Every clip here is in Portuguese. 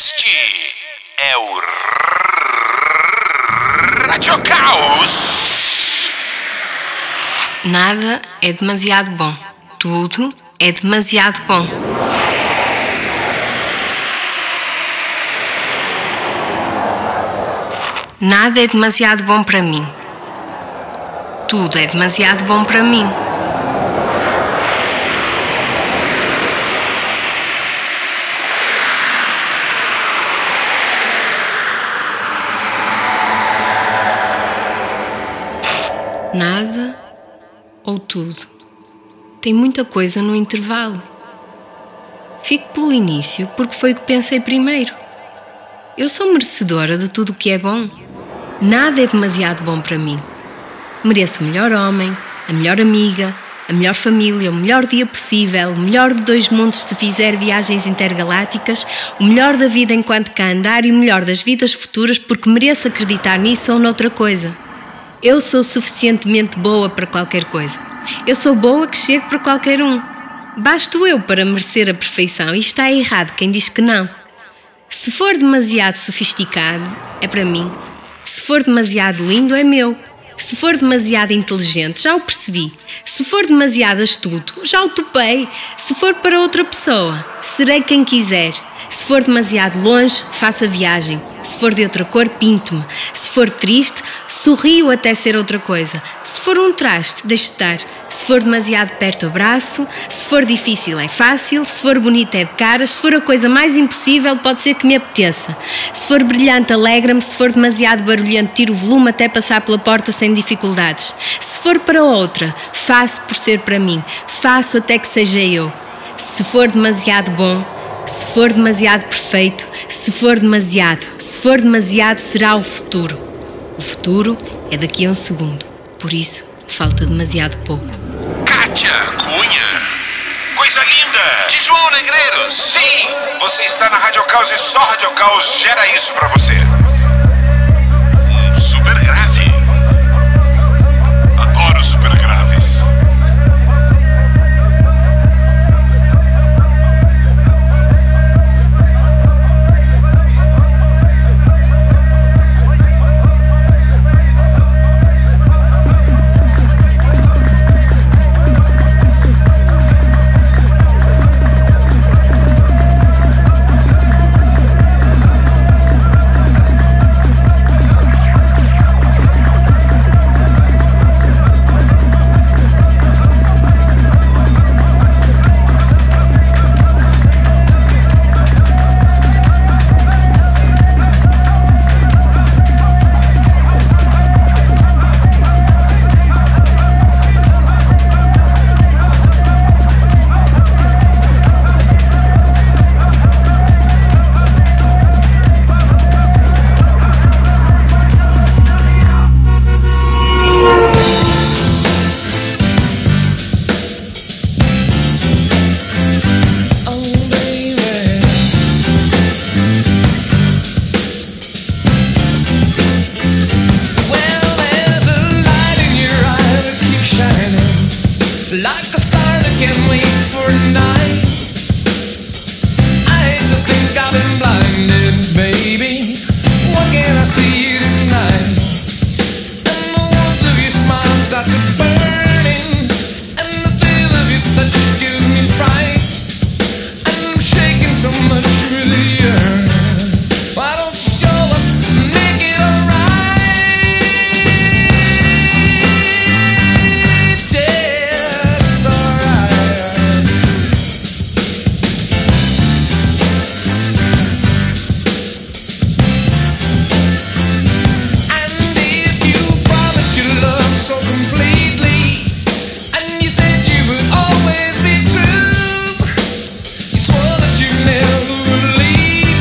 Este é o Radio Caos. Nada é demasiado bom. Tudo é demasiado bom. Nada é demasiado bom para mim. Tudo é demasiado bom para mim. Nada ou tudo. Tem muita coisa no intervalo. Fico pelo início porque foi o que pensei primeiro. Eu sou merecedora de tudo o que é bom. Nada é demasiado bom para mim. Mereço o melhor homem, a melhor amiga, a melhor família, o melhor dia possível, o melhor de dois mundos se fizer viagens intergalácticas, o melhor da vida enquanto cá andar e o melhor das vidas futuras porque mereço acreditar nisso ou noutra coisa. Eu sou suficientemente boa para qualquer coisa. Eu sou boa que chego para qualquer um. Basto eu para merecer a perfeição e está errado quem diz que não. Se for demasiado sofisticado, é para mim. Se for demasiado lindo, é meu. Se for demasiado inteligente, já o percebi. Se for demasiado astuto, já o topei. Se for para outra pessoa, serei quem quiser. Se for demasiado longe, faço a viagem. Se for de outra cor, pinto-me. Se for triste, sorrio até ser outra coisa. Se for um traste, deixo estar. Se for demasiado perto, abraço. Se for difícil, é fácil. Se for bonito, é de caras. Se for a coisa mais impossível, pode ser que me apeteça. Se for brilhante, alegra-me. Se for demasiado barulhento, tiro o volume até passar pela porta sem dificuldades. Se for para outra, faço por ser para mim. Faço até que seja eu. Se for demasiado bom, se for demasiado perfeito, se for demasiado será o futuro. O futuro é daqui a um segundo, por isso falta demasiado pouco. Kátia Cunha. Coisa linda. De João Negreiros. Sim, você está na Radio Caos e só Radio Caos gera isso pra você. Super grave. Adoro super graves. Like a star that can't wait for a night. I hate to think I've been blinded, baby. What can I see tonight? And the warmth of your smile starts burning, and the thrill of your touch gives me fright. And I'm shaking so much with the earth. Why don't you show up and make it alright? Never would leave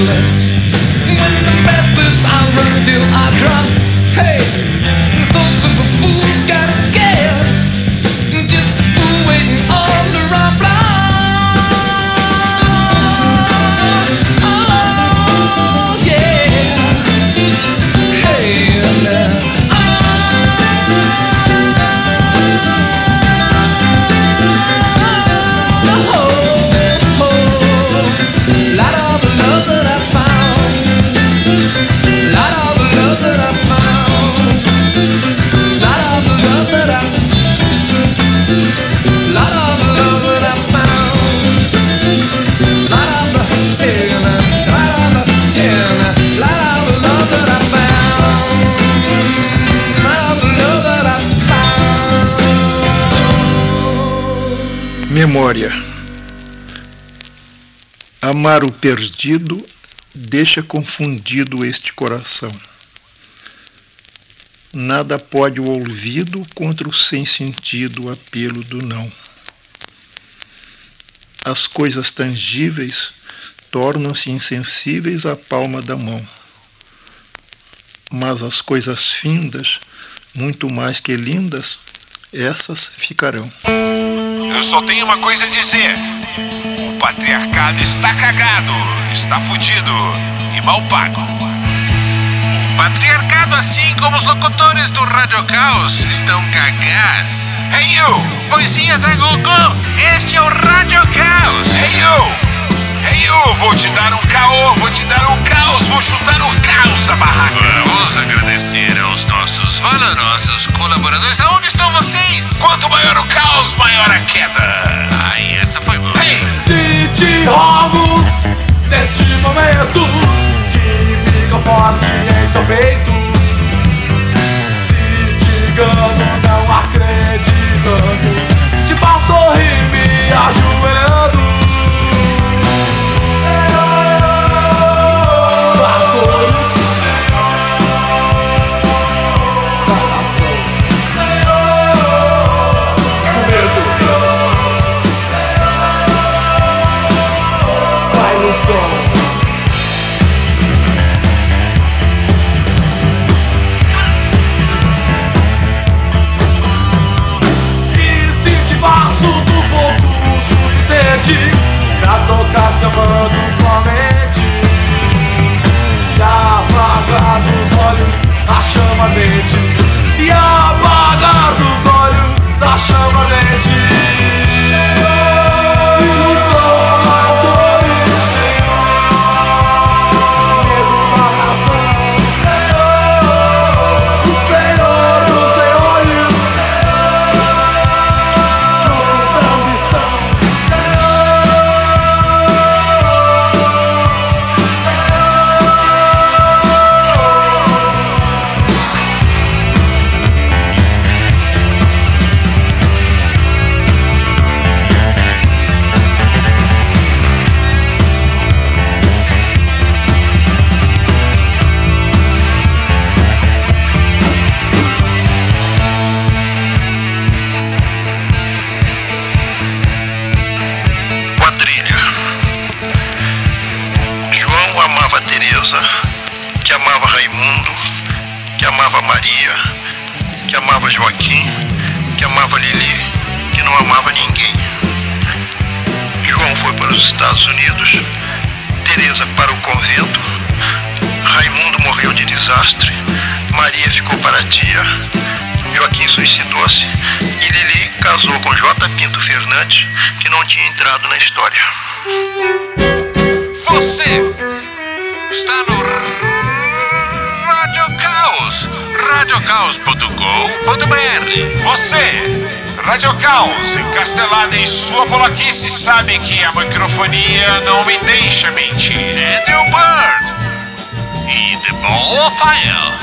toilets. When the bath is I run till I drop. Hey, the thoughts of a fool's gotta guess. Just a fool waiting on the wrong block. Oh yeah. Hey now. Memória. Amar o perdido deixa confundido este coração. Nada pode o olvido contra o sem sentido apelo do não. As coisas tangíveis tornam-se insensíveis à palma da mão. Mas as coisas findas, muito mais que lindas, essas ficarão. Eu só tenho uma coisa a dizer. O patriarcado está cagado, está fudido e mal pago. O patriarcado, assim como os locutores do Rádio Caos, estão gagás. Hey you! Poesinhas a gogô, este é o Rádio Caos. Hey you! Hey you! Vou te dar um caô, vou te dar um caos, vou chutar o caos da barraca. Vamos agradecer aos nossos valorosos colaboradores. Aonde estão vocês? Quanto maior o caos, maior a queda. Ai, essa foi boa. Hey! Se te rogo, neste momento, que me conforte em teu peito. Se te engano, não acreditando, se te faço sorrir me ajoelhando. Pra tocar seu manto somente e apagar dos olhos a chama ardente. E apagar dos olhos a chama ardente. Que amava Raimundo, que amava Maria, que amava Joaquim, que amava Lili, que não amava ninguém. João foi para os Estados Unidos, Teresa para o convento, Raimundo morreu de desastre, Maria ficou para a tia, Joaquim suicidou-se e Lili casou com J. Pinto Fernandes, que não tinha entrado na história. Você está no Rádio Caos, radiocaos.com.br. Você, Rádio Caos, encastelada em sua polaquice, sabe que a microfonia não me deixa mentir. Andrew Bird e The Ball of Fire.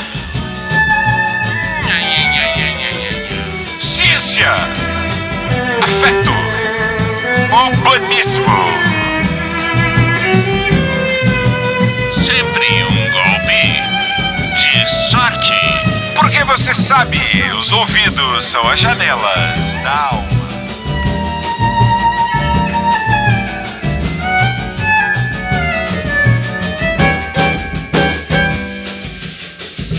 Ciência, afeto, urbanismo. Sempre um golpe de sorte. Porque você sabe, os ouvidos são as janelas da alma.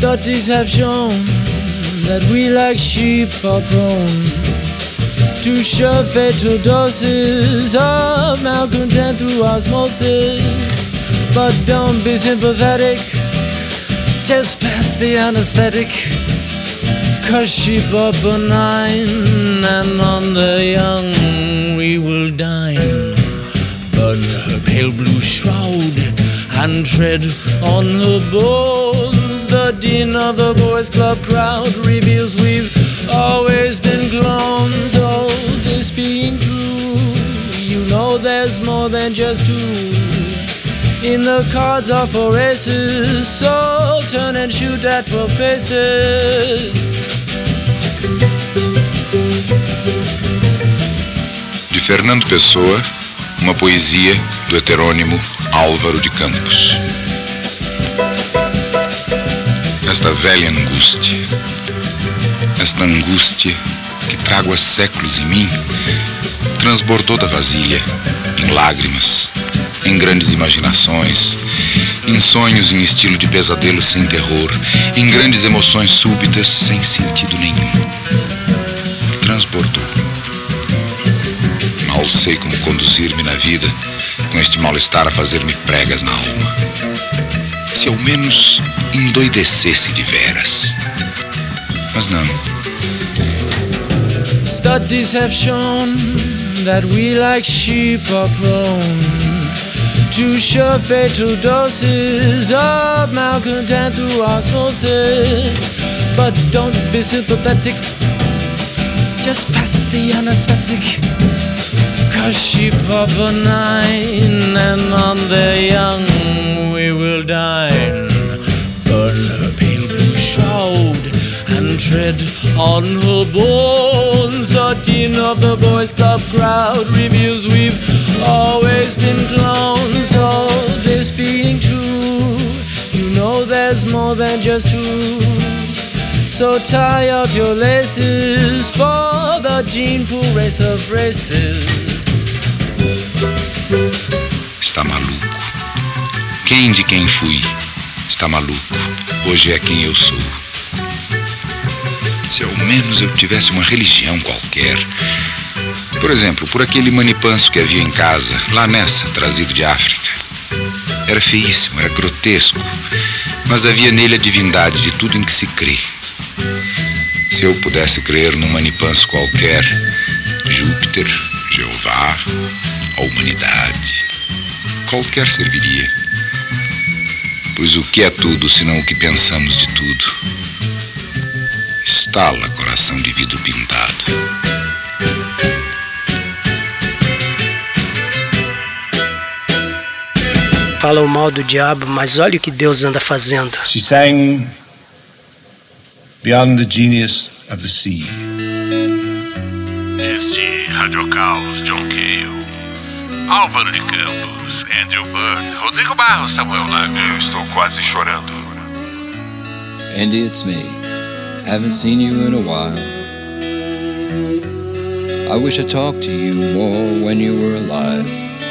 Studies have shown that we like sheep are prone to shove fatal doses of malcontent through osmosis. But don't be sympathetic, just pass the anesthetic, 'cause sheep are benign, and on the young we will dine. Burn her pale blue shroud and tread on her bones. The dean of the boys club crowd reveals we've always been clones. Oh, this being true, you know there's more than just two. In the cards are for aces, so turn and shoot at 12 paces. De Fernando Pessoa, uma poesia do heterônimo Álvaro de Campos. Esta velha angústia, esta angústia que trago há séculos em mim, transbordou da vasilha em lágrimas, em grandes imaginações, em sonhos em estilo de pesadelo sem terror, em grandes emoções súbitas sem sentido nenhum. Transbordou. Mal sei como conduzir-me na vida com este mal-estar a fazer-me pregas na alma. Se ao menos endoidecesse de veras. Mas não. Studies have shown that we like sheep are prone to shove fatal doses of malcontent through osmosis. But don't be sympathetic, just pass the anesthetic, 'cause sheep are benign, and on their young we will dine. Burn her pale blue shroud and tread on her bones. The dean of the boys club crowd reveals we've always been clones. Oh, this being true, you know there's more than just two. So tie up your laces for the gene pool race of races. Está maluco. Quem de quem fui? Está maluco. Hoje é quem eu sou. Se ao menos eu tivesse uma religião qualquer. Por exemplo, por aquele manipanso que havia em casa, lá nessa, trazido de África. Era feíssimo, era grotesco, mas havia nele a divindade de tudo em que se crê. Se eu pudesse crer num manipanso qualquer, Júpiter, Jeová, a humanidade, qualquer serviria. Pois o que é tudo senão o que pensamos de tudo? Estala coração de vidro pintado. Falam mal do diabo, mas olha o que Deus anda fazendo. She sang Beyond the Genius of the Sea. Neste Rádio Caos, John Cale, Álvaro de Campos, Andrew Bird, Rodrigo Barros, Samuel Lago. Eu estou quase chorando. Andy, it's me. Haven't seen you in a while. I wish I talked to you more when you were alive.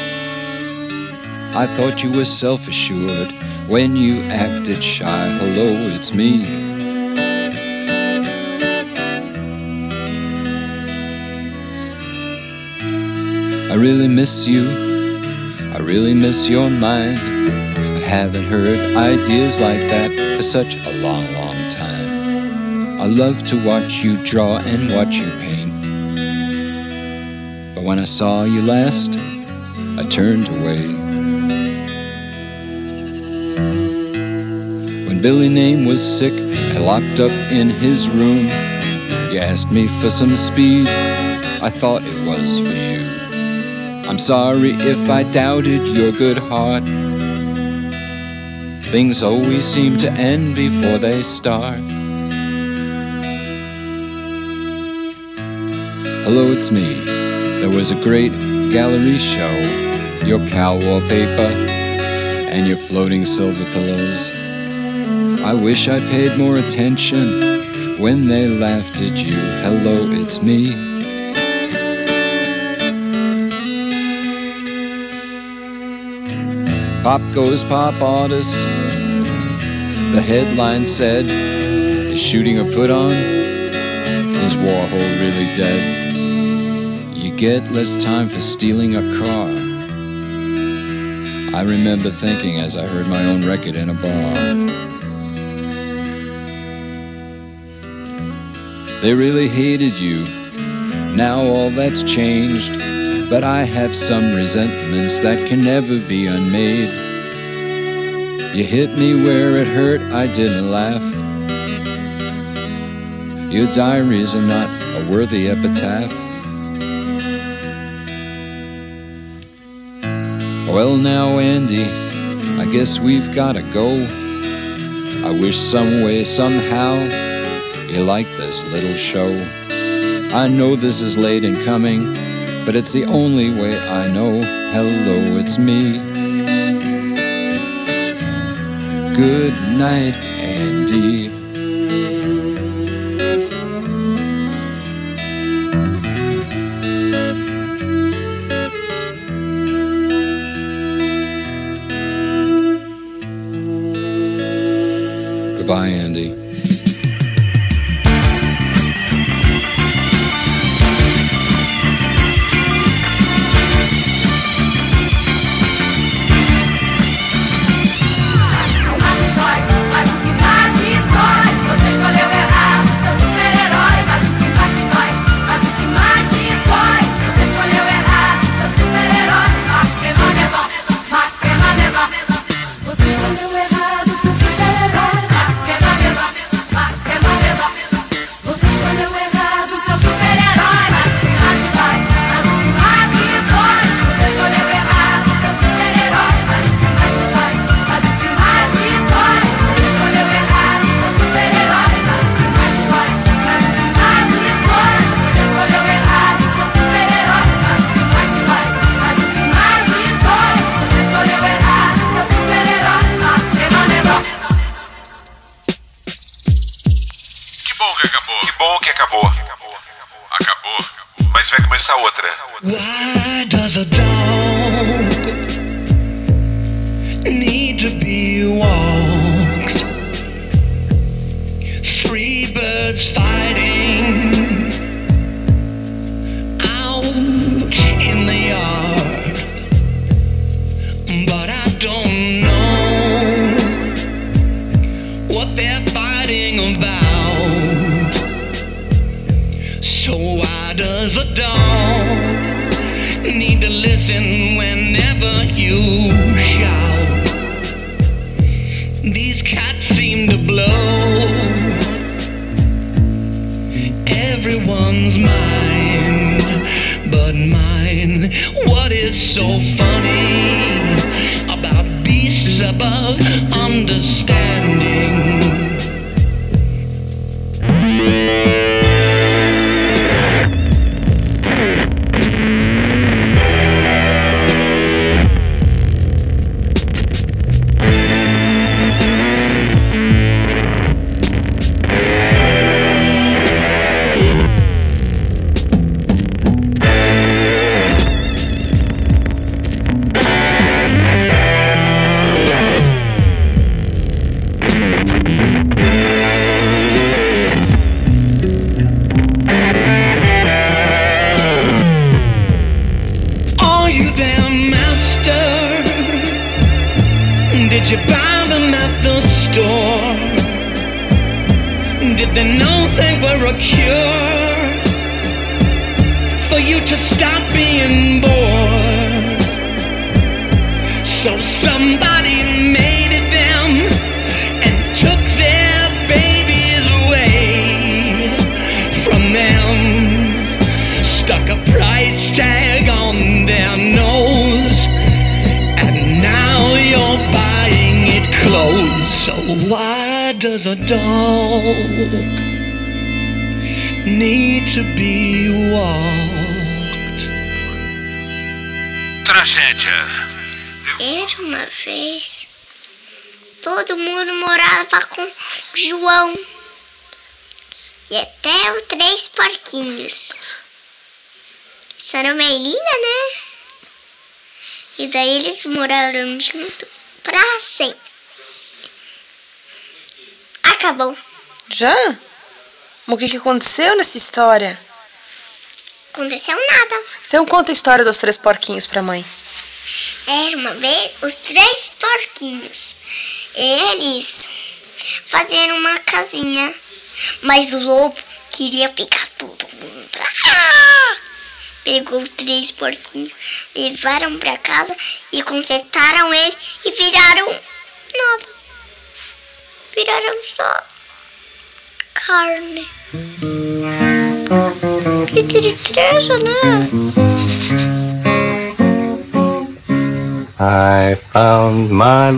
I thought you were self-assured when you acted shy. Hello, it's me. I really miss you. I really miss your mind. I haven't heard ideas like that for such a long, long time. I love to watch you draw and watch you paint. But when I saw you last, I turned away. When Billy Name was sick and locked up in his room, you asked me for some speed. I thought it was for you. I'm sorry if I doubted your good heart. Things always seem to end before they start. Hello, it's me. There was a great gallery show. Your cow wallpaper and your floating silver pillows. I wish I paid more attention when they laughed at you. Hello, it's me. Pop goes pop artist, The headline said, "Is shooting a put on? Is Warhol really dead?" You get less time for stealing a car. I remember thinking as I heard my own record in a bar. They really hated you. Now all that's changed, but I have some resentments that can never be unmade. You hit me where it hurt, I didn't laugh. Your diaries are not a worthy epitaph. Well now, Andy, I guess we've gotta go. I wish some way, somehow, you like this little show. I know this is late in coming, but it's the only way I know. Hello, it's me. Good night, Andy. Goodbye, Andy. Acabou, mas vai começar outra. Why does a dog need to be walked? Three birds fighting out in the yard, but I don't know what they're fighting about. So why does a dog need to listen whenever you shout? These cats seem to blow everyone's mind, but mine. What is so funny about beasts above understanding? Did you buy them at the store? Did they know they were a cure for you to stop being bored? So somebody made them and took their babies away from them, stuck a price tag on their nose, and now you're buying it clothes. So why does a dog need to be walked? Tragédia. Era uma vez, todo mundo morava com João e até os 3 porquinhos. Isso era uma ilha, né? E daí eles moraram junto pra sempre. acabou. Já? Mas o que aconteceu nessa história? Aconteceu nada. Então conta a história dos 3 porquinhos pra mãe. Era uma vez os 3 porquinhos. Eles faziam uma casinha, mas o lobo queria pegar todo mundo. Pegou 3 porquinhos, levaram pra casa e consertaram ele e viraram nada. Viraram só carne. Que tristeza, né? I found my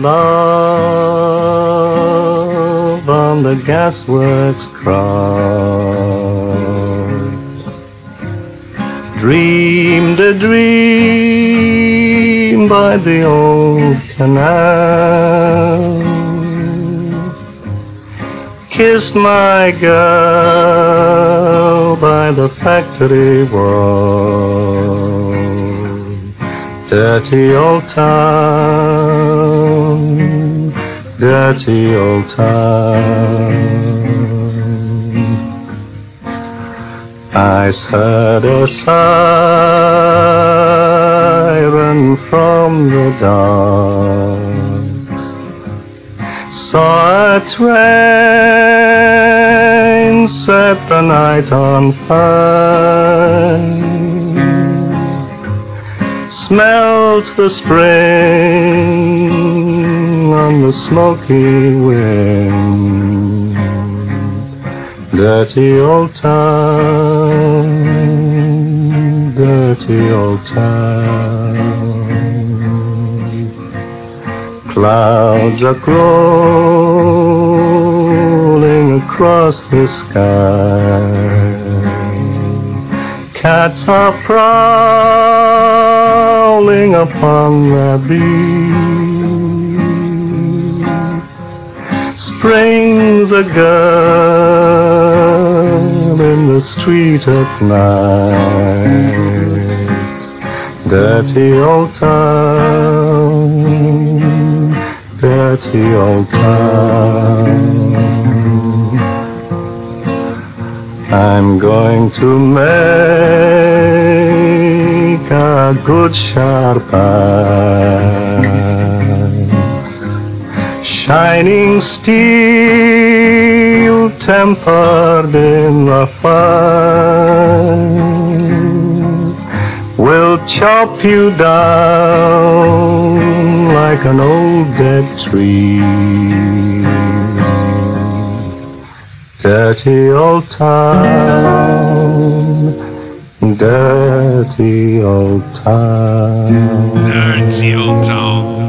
love on the gasworks cross. Dreamed a dream by the old canal. Kissed my girl by the factory wall. Dirty old town, dirty old town. I heard a siren from the docks, saw a train set the night on fire, smelt the spring on the smoky wind. Dirty old town, dirty old town. Clouds are crawling across the sky. Cats are prowling upon their beat. Spring's a girl in the street at night. Dirty old town, dirty old town. I'm going to make a good sharp eye, shining steel tempered in the fire, will chop you down like an old dead tree. Dirty old town, dirty old town. Dirty old town.